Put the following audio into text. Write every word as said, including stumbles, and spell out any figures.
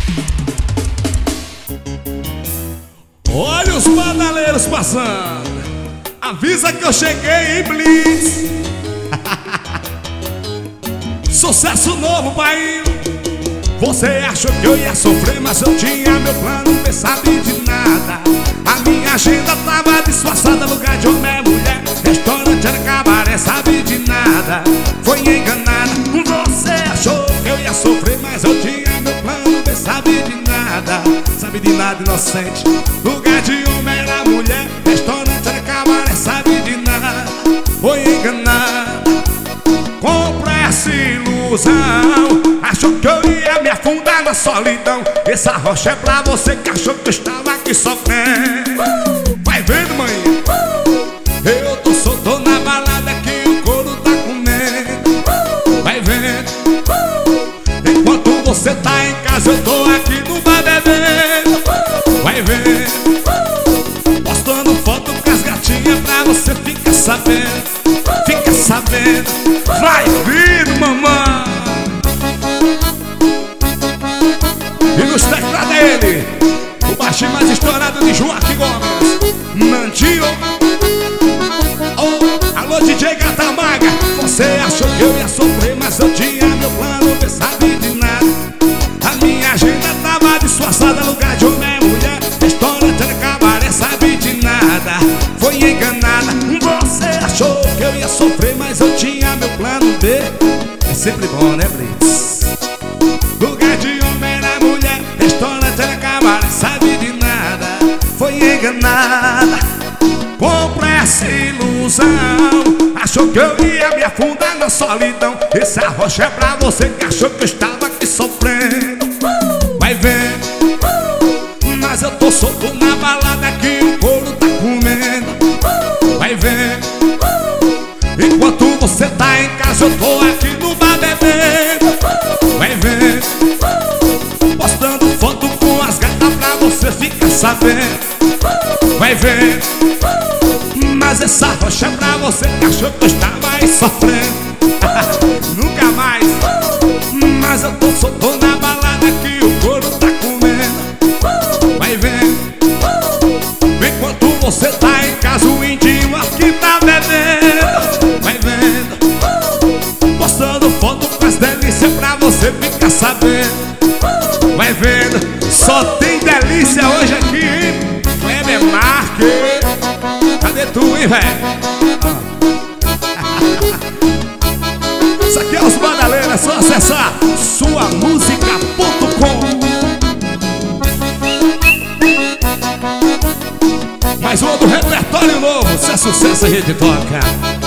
Olha os banaleiros passando. Avisa que eu cheguei em Blitz. Sucesso novo, pai. Você achou que eu ia sofrer, mas eu tinha meu plano, não sabe de nada. A minha agenda tava disfarçada, lugar de homem é mulher, restaurante era cabaré, sabe de nada. Foi enganada. Você achou que eu ia sofrer, mas eu tinha meu plano, não sabe de nada. Sabe de nada, inocente. Lugar de homem era mulher, restaurante era cabaré, sabe de nada. Foi enganada. Compra essa ilusão. Achou que eu ia me afundar na solidão. Essa rocha é pra você que achou que eu estava aqui sofrendo. Vai vendo, mãe. Eu tô solto na balada que o couro tá comendo. Vai vendo. Enquanto você tá em casa, eu tô aqui no bar bebendo. Vai vendo. Postando foto com as gatinhas pra você ficar sabendo. Fica sabendo. Vai vendo, mamãe. E nos teclados dele, o baixinho mais estourado de Joaquim Gomes, Nandinho. Oh, alô D J Gata Maga. Você achou que eu ia sofrer, mas eu tinha meu plano, não sabe de nada. A minha agenda tava disfarçada, lugar de homem é mulher, restaurante era cabaré, sabe de nada. Foi enganada. Você achou que eu ia sofrer, mas eu tinha meu plano B. É sempre bom, né, Blitz? Lugar de homem era mulher, restaurante era cabaré, sabe de nada. Foi enganada. Compra essa ilusão. Achou que eu ia me afundar na solidão. Esse arrocha é pra você que achou que eu estava aqui sofrendo. Vai vendo. Mas eu tô solto na balada que o couro tá comendo. Vai vendo. Enquanto você tá em casa, eu tô aqui no bar bebendo. Vai vendo. Postando foto com as gatas pra você ficar sabendo. Vai vendo. Mas essa rocha é pra você que achou que eu estava aí sofrendo. Nunca mais. Mas eu tô solto na balada que o couro tá comendo. Vai vendo. Enquanto você tá em casa, o indinho aqui tá bebendo. Vai vendo. Postando foto com as delícias pra você ficar sabendo. Vai vendo. Só tem delícia hoje aqui, hein? Kleber Marques. Cadê tu, hein, velho? Isso aqui é os banaleiros, é só acessar sua música ponto com. Mais uma do repertório novo, se é sucesso a gente toca.